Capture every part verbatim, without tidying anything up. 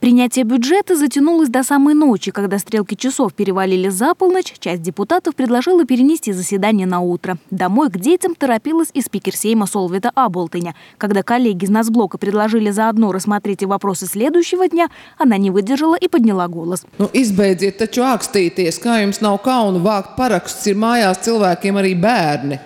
Принятие бюджета затянулось до самой ночи. Когда стрелки часов перевалили за полночь, часть депутатов предложила перенести заседание на утро. Домой к детям торопилась и спикер Сейма Солвита Аболтыня. Когда коллеги из Нацблока предложили заодно рассмотреть и вопросы следующего дня, она не выдержала и подняла голос. Nu, izbeidziet taču ākstīties, kā jums nav kauna vākt parakstus, ir mājās cilvēkiem arī bērni.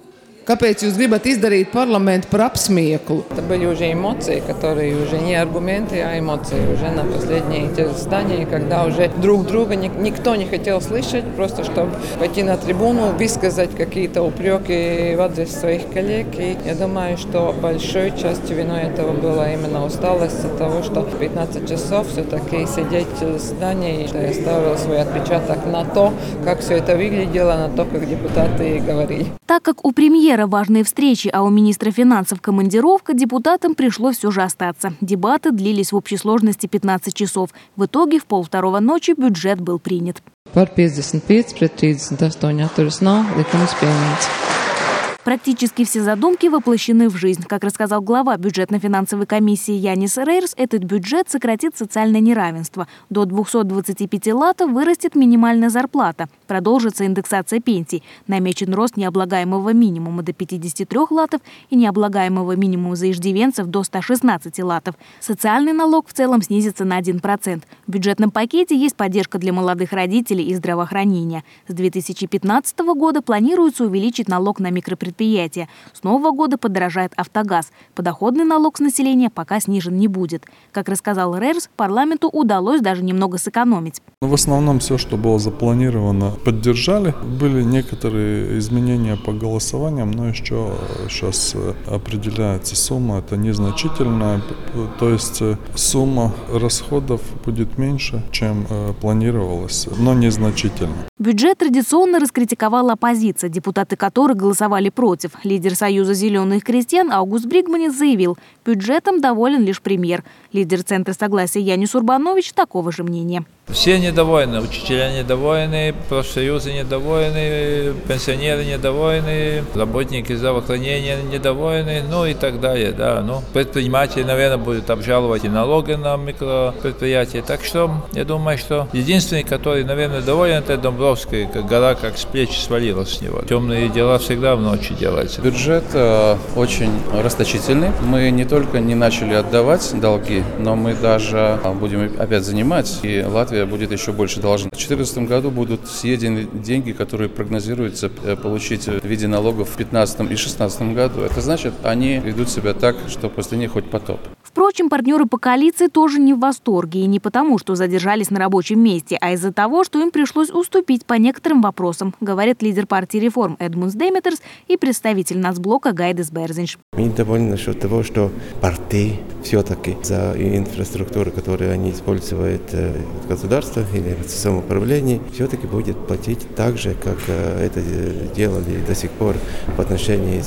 Kāpēc jūs gribat izdarīt парламент par apsmieklu? Это были уже эмоции, которые уже не аргументы, а эмоции. Уже на последние заседания, когда уже друг друга никто не хотел слышать, просто чтобы пойти на трибуну, высказать какие-то упреки в адрес своих коллег. И я думаю, что большой частью виной этого была именно усталость от того, что пятнадцать часов все-таки сидеть в заседании, что я ставила свой отпечаток на то, как все это выглядело, на то, как депутаты говорили. Так как у премьера важные встречи, а у министра финансов командировка, депутатам пришлось все же остаться. Дебаты длились в общей сложности пятнадцать часов. В итоге в полвторого ночи бюджет был принят. Par пятьдесят пять pret тридцать восемь atturas nav, likums pieņemts. Практически все задумки воплощены в жизнь. Как рассказал глава бюджетно-финансовой комиссии Янис Рейерс, этот бюджет сократит социальное неравенство. До двухсот двадцати пяти латов вырастет минимальная зарплата. Продолжится индексация пенсий. Намечен рост необлагаемого минимума до пятидесяти трёх латов и необлагаемого минимума за иждивенцев до ста шестнадцати латов. Социальный налог в целом снизится на один процент. В бюджетном пакете есть поддержка для молодых родителей и здравоохранения. С две тысячи пятнадцатого года планируется увеличить налог на микропредприятия. С нового года подорожает автогаз. Подоходный налог с населения пока снижен не будет. Как рассказал Рейерс, парламенту удалось даже немного сэкономить. В основном все, что было запланировано, поддержали. Были некоторые изменения по голосованиям, но еще сейчас определяется сумма. Это незначительная. То есть сумма расходов будет меньше, чем планировалось, но незначительно. Бюджет традиционно раскритиковала оппозиция, депутаты которой голосовали против. Лидер Союза зеленых крестьян Аугуст Бригманис заявил, бюджетом доволен лишь премьер. Лидер Центра согласия Янис Урбанович такого же мнения. Все недовольны, учителя недовольны, профсоюзы недовольны, пенсионеры недовольны, работники здравоохранения недовольны, ну и так далее. Да. Ну, предприниматели, наверное, будут обжаловать и налоги на микропредприятия. Так что я думаю, что единственный, который, наверное, доволен, это Домбровский, как гора как с плеч свалилась с него. Темные дела всегда в ночи делаются. Бюджет э, очень расточительный. Мы не только не начали отдавать долги, но мы даже будем опять занимать, и Латвия будет еще больше должна. В две тысячи четырнадцатом году будут съедены деньги, которые прогнозируется получить в виде налогов в две тысячи пятнадцатом и две тысячи шестнадцатом году. Это значит, они ведут себя так, что после них хоть потоп. Впрочем, партнеры по коалиции тоже не в восторге. И не потому, что задержались на рабочем месте, а из-за того, что им пришлось уступить по некоторым вопросам, говорит лидер партии реформ Эдмундс Деметерс и представитель Нацблока Гайдис Берзинш. Мы довольны насчет того, что партии все-таки за инфраструктуру, которую они используют в государстве или в самоуправлении, все-таки будет платить так же, как это делали до сих пор в отношении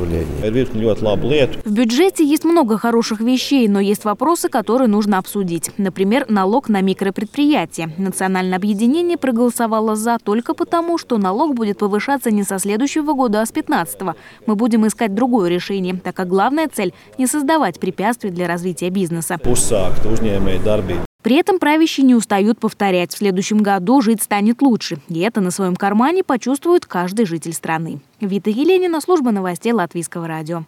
самоуправления. В бюджете есть много хороших вещей, но есть вопросы, которые нужно обсудить. Например, налог на микропредприятия. Национальное объединение проголосовало «за» только потому, что налог будет повышаться не со следующего года, а с пятнадцатого. Мы будем искать другое решение, так как главная цель – не создавать препятствий для развития бизнеса. При этом правящие не устают повторять, в следующем году жить станет лучше. И это на своем кармане почувствует каждый житель страны. Вита Еленина, служба новостей Латвийского радио.